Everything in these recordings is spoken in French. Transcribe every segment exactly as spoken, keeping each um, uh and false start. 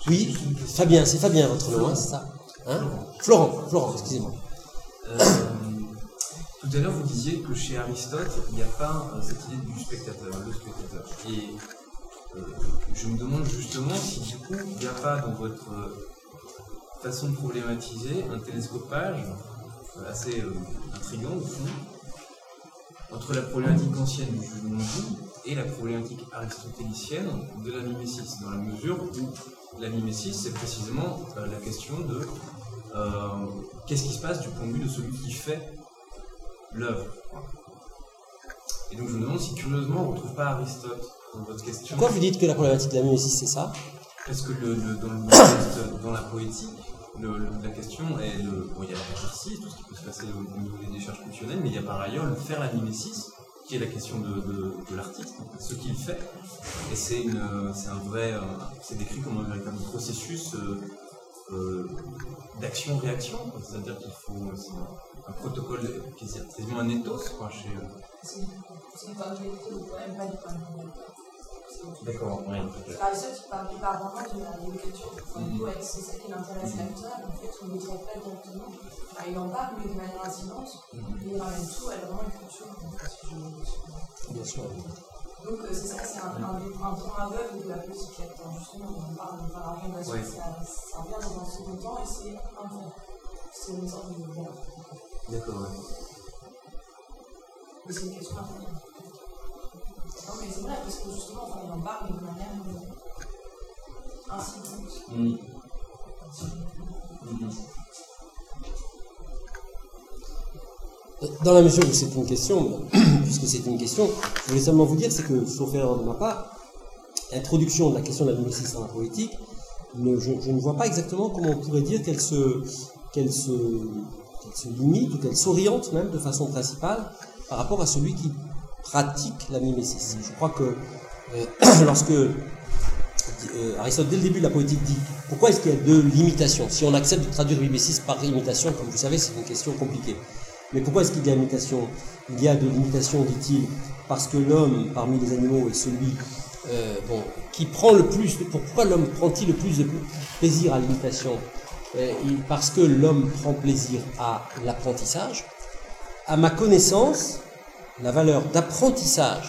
Oui, Fabien, c'est Fabien votre nom, hein, c'est ça hein Florent, Florent, excusez-moi. Euh, tout à l'heure, vous disiez que chez Aristote, il n'y a pas euh, cette idée du spectateur, le spectateur. Et euh, je me demande justement si du coup, il n'y a pas dans votre euh, façon de problématiser un télescopage euh, assez euh, intriguant au fond, entre la problématique ancienne du jugement et la problématique aristotélicienne de la mimésis, dans la mesure où la mimésis, c'est précisément euh, la question de euh, qu'est-ce qui se passe du point de vue de celui qui fait l'œuvre. Et donc je me demande si curieusement on ne retrouve pas Aristote dans votre question. Pourquoi vous dites que la problématique de la mimésis, c'est ça? Parce que le, le, dans, le texte, dans la poétique, le, le, la question est, le, bon, il y a l'exercice, tout ce qui peut se passer au niveau des décharges fonctionnelles, mais il y a par ailleurs le faire la mimésis, qui est la question de, de, de l'artiste, ce qu'il fait. Et c'est, une, c'est un vrai, euh, c'est décrit comme un véritable processus euh, euh, d'action-réaction, c'est-à-dire qu'il faut, c'est un, un protocole qui est quasiment un ethos, quoi, chez. C'est une forme de poème, pas du poème. D'accord, oui. Aristote, il parle, il parle vraiment de l'écriture. Du coup, c'est ça qui l'intéresse l'acteur. En fait, on ne le traite pas directement. Enfin, il en parle, mais de manière incidente. Et il ramène tout à vraiment l'écriture. Bien sûr. Donc, c'est ça, c'est un, un, un point aveugle de la poétique l'acteur. Justement, on parle de par la relation, ouais. ça, ça vient dans un second temps et c'est un point. C'est une sorte de. Voilà. D'accord, ouais. Mais c'est une question importante. Non, mais c'est vrai, parce que justement, enfin, il en parle de manière euh, incidente. Mmh. Mmh. Dans la mesure où c'est une question, puisque c'est une question, je voulais seulement vous dire, c'est que, sauf erreur de ma part, l'introduction de la question de la mimésis dans la poétique, ne, je, je ne vois pas exactement comment on pourrait dire qu'elle se, qu'elle se, qu'elle se limite ou qu'elle s'oriente même de façon principale par rapport à celui qui pratique la mimésis. Je crois que euh, lorsque euh, Aristote, dès le début de la poétique, dit pourquoi est-ce qu'il y a deux limitations? Si on accepte de traduire mimésis par imitation, comme vous savez, c'est une question compliquée. Mais pourquoi est-ce qu'il y a imitation? Il y a de l'imitation, dit-il, parce que l'homme, parmi les animaux, est celui euh, bon, qui prend le plus. De, pourquoi l'homme prend-il le plus de plaisir à l'imitation? euh, Parce que l'homme prend plaisir à l'apprentissage. À ma connaissance, la valeur d'apprentissage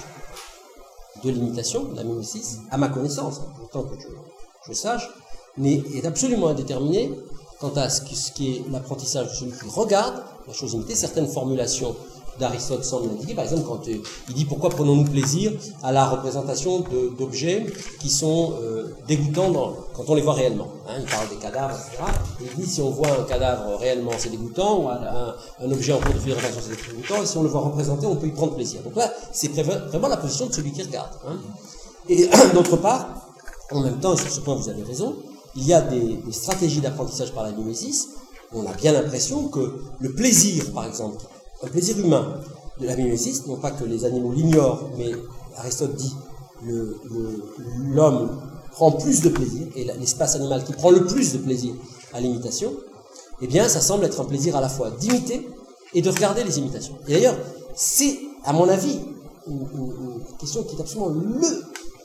de l'imitation, de la mimésis, à ma connaissance, autant que je, je sache, n'est, est absolument indéterminée quant à ce qui, ce qui est l'apprentissage de celui qui regarde la chose imitée. Certaines formulations d'Aristote semblent l'indiquer. Par exemple, quand euh, il dit pourquoi prenons-nous plaisir à la représentation de, d'objets qui sont euh, dégoûtants dans, quand on les voit réellement. Hein, il parle des cadavres, et cetera. Et il dit si on voit un cadavre réellement, c'est dégoûtant, ou un, un objet en cours de figuration, c'est dégoûtant, et si on le voit représenté, on peut y prendre plaisir. Donc là, c'est vraiment la position de celui qui regarde. Hein. Et d'autre part, en même temps, et sur ce point vous avez raison, il y a des, des stratégies d'apprentissage par la mimésis. On a bien l'impression que le plaisir, par exemple, un plaisir humain de la mimésis, non pas que les animaux l'ignorent, mais Aristote dit le, le, l'homme prend plus de plaisir, et l'espace animal qui prend le plus de plaisir à l'imitation, eh bien, ça semble être un plaisir à la fois d'imiter et de regarder les imitations. Et d'ailleurs, c'est, à mon avis, une, une, une question qui est absolument le,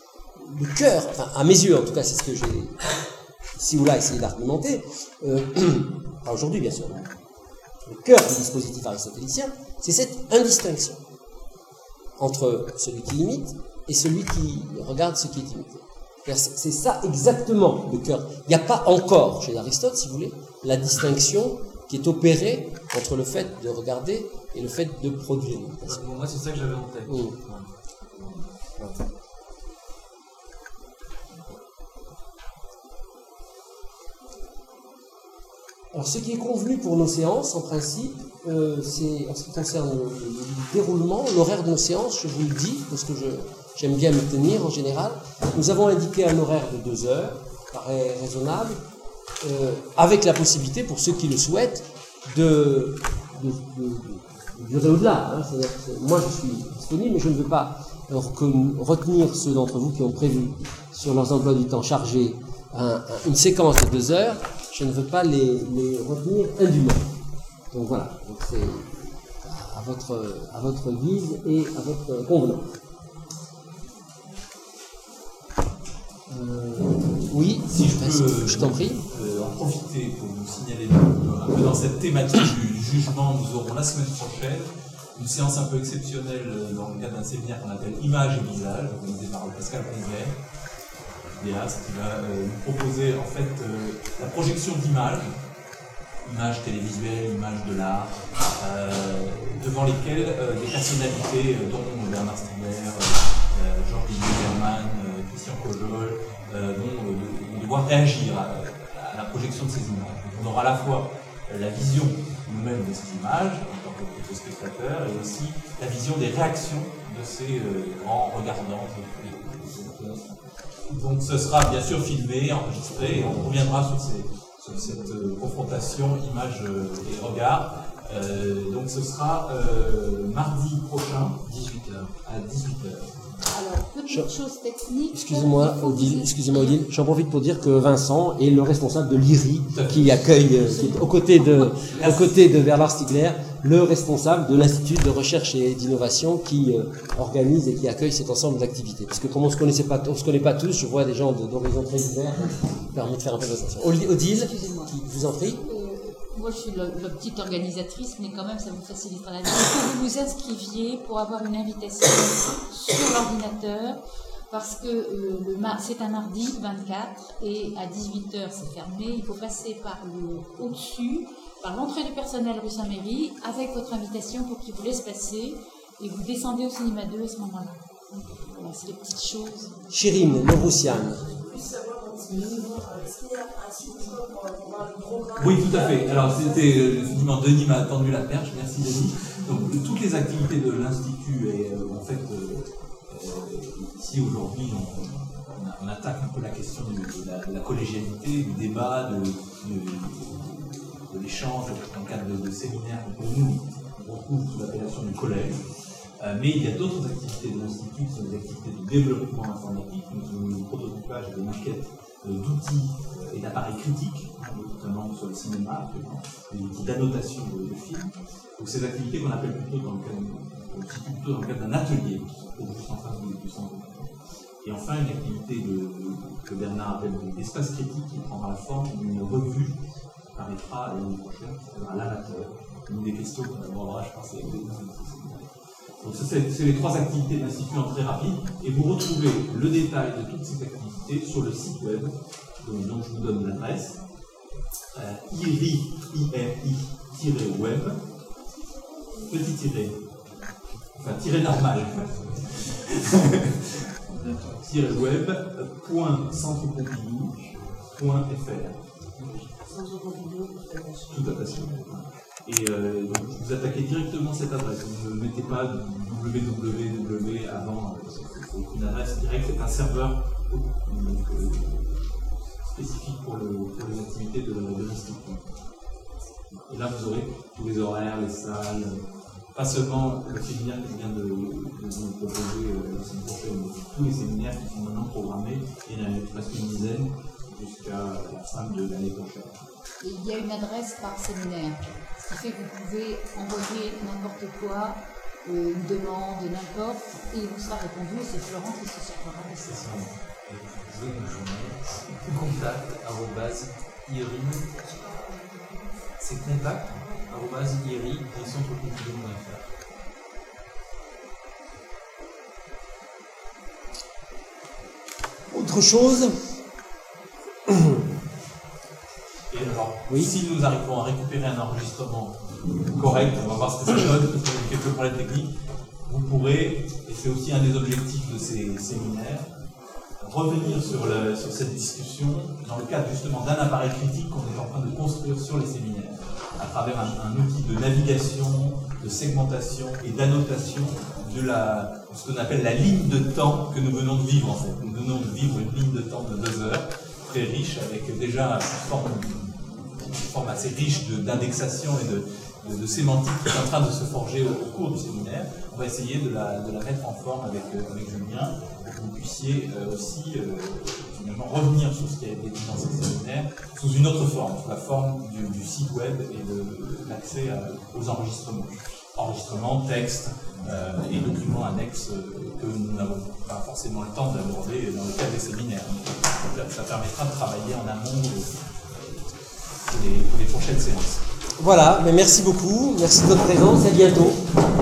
le cœur, enfin, à mes yeux, en tout cas, c'est ce que j'ai ici ou là essayé d'argumenter, euh, pas aujourd'hui, bien sûr, hein. Le cœur du dispositif aristotélicien, c'est cette indistinction entre celui qui imite et celui qui regarde ce qui est imité. C'est ça exactement le cœur. Il n'y a pas encore, chez Aristote, si vous voulez, la distinction qui est opérée entre le fait de regarder et le fait de produire. Moi, c'est ça que j'avais en tête. Mmh. Ouais. Ouais. Alors, ce qui est convenu pour nos séances, en principe, euh, c'est, en ce qui concerne le, le, le déroulement, l'horaire de nos séances, je vous le dis, parce que je, j'aime bien me tenir en général. Nous avons indiqué un horaire de deux heures, paraît raisonnable, euh, avec la possibilité, pour ceux qui le souhaitent, de, de, de, de durer au-delà. Hein. C'est-à-dire que moi, je suis disponible, mais je ne veux pas retenir ceux d'entre vous qui ont prévu, sur leurs emplois du temps chargés, un, un, une séquence de deux heures. Je ne veux pas les, les retenir indûment. Donc voilà, donc c'est à votre, à votre guise et à votre convenance. Euh... Oui, si je peux, je t'en prie. Euh, en profiter pour vous signaler un peu dans cette thématique du, du jugement, nous aurons la semaine prochaine une séance un peu exceptionnelle dans le cadre d'un séminaire qu'on appelle Images et Visages, organisé par Pascal Brisset, vidéaste, qui va euh, nous proposer en fait euh, la projection d'images, images télévisuelles, images de l'art, euh, devant lesquelles euh, des personnalités, euh, dont Bernard Stiegler, euh, Georges Zimmermann, euh, Christian Cojol, euh, vont euh, devoir réagir à, à la projection de ces images. On aura à la fois la vision nous-mêmes de ces images, en tant que spectateurs, et aussi la vision des réactions de ces euh, grands regardants. Donc ce sera bien sûr filmé, enregistré, et on reviendra sur, ces, sur cette euh, confrontation image euh, et regard. Euh, donc ce sera euh, mardi prochain, dix-huit heures, à dix-huit heures. Alors, petite Je... chose technique. Excusez-moi, Odile, excusez-moi Odile, j'en profite pour dire que Vincent est le responsable de l'I R I, qui accueille, euh, qui est aux côtés de, aux côtés de Bernard Stiegler, le responsable de l'Institut de recherche et d'innovation qui euh, organise et qui accueille cet ensemble d'activités. Parce que comme on se connaissait pas, on se connaît pas tous, je vois des gens d'horizons très divers, ça permet de faire un peu d'attention. Odile, qui vous en prie. Moi, je suis la, la petite organisatrice, mais quand même, ça vous facilitera la vie. Il faut que vous vous inscriviez pour avoir une invitation sur l'ordinateur, parce que euh, le mar- c'est un mardi vingt-quatre, et à dix-huit heures, c'est fermé. Il faut passer par le au-dessus, par l'entrée du personnel rue Saint-Méry, avec votre invitation pour qu'ils vous laissent passer, et vous descendez au cinéma deux à ce moment-là. Voilà, c'est les petites choses. Chirine, Noroussiane. Oui, tout à fait. Alors, c'était, effectivement, Denis m'a tendu la perche, merci Denis. Donc, toutes les activités de l'Institut, et euh, en fait, euh, euh, ici aujourd'hui, on, on, on attaque un peu la question de, de, la, de la collégialité, du débat, de, de, de, de l'échange, dans le cadre de, de séminaires que pour nous, on retrouve sous l'appellation du collège. Euh, mais il y a d'autres activités de l'Institut qui sont des activités de développement informatique, donc du prototypage et des maquettes euh, d'outils euh, et d'appareils critiques, notamment sur le cinéma, des outils d'annotation de, de films. Donc ces activités qu'on appelle plutôt dans le cadre, on situe plutôt dans le cadre d'un atelier, qui se trouve juste en face du, du centre. Et enfin, une activité de, de, que Bernard appelle d'espace critique, qui prendra la forme d'une revue qui paraîtra l'année prochaine, qui s'appellera l'amateur. Une des questions qu'on abordera, je pense, avec les Donc c'est, c'est les trois activités de l'Institut en très rapide, et vous retrouvez le détail de toutes ces activités sur le site web, donc, donc je vous donne l'adresse, euh, I R I, I R I, web, petit tiré, enfin tiré normal, tiré web, point centre pompidou, point fr. Tout attaché. Et euh, donc vous attaquez directement cette adresse. Vous ne mettez pas W W W avant, euh, c'est une adresse directe, c'est un serveur donc, euh, spécifique pour, le, pour les activités de, de l'Institut. Et là vous aurez tous les horaires, les salles, pas seulement le séminaire que je viens de, de vous proposer euh, la semaine prochaine, mais tous les séminaires qui sont maintenant programmés, il y en a presque une dizaine jusqu'à la fin de l'année prochaine. Et il y a une adresse par séminaire, ce qui fait que vous pouvez envoyer n'importe quoi, euh, une demande, n'importe, et il vous sera répondu, et c'est Florent qui se chargera de ça. C'est ça. Et vous pouvez nous joindre contact arobase I R I, c'est contact arobase I R I et centre pompidou point F R. Autre chose? Et alors, oui. Si nous arrivons à récupérer un enregistrement correct, on va voir ce que ça donne, parce qu'il y a quelques problèmes techniques, vous pourrez, et c'est aussi un des objectifs de ces séminaires, revenir sur, la, sur cette discussion dans le cadre justement d'un appareil critique qu'on est en train de construire sur les séminaires, à travers un, un outil de navigation, de segmentation et d'annotation de la, ce qu'on appelle la ligne de temps que nous venons de vivre en fait. Nous venons de vivre une ligne de temps de deux heures, très riche, avec déjà une forme, une forme assez riche de, d'indexation et de, de, de sémantique qui est en train de se forger au, au cours du séminaire. On va essayer de la, de la mettre en forme avec, avec Julien, pour que vous puissiez euh, aussi euh, finalement revenir sur ce qui a été dit dans ces séminaires sous une autre forme, sous la forme du, du site web et de l'accès à, aux enregistrements. enregistrements, textes euh, et documents annexes euh, que nous n'avons pas forcément le temps d'aborder dans le cadre des séminaires. Donc, ça permettra de travailler en amont euh, pour, les, pour les prochaines séances. Voilà, mais merci beaucoup, merci de votre présence, à bientôt.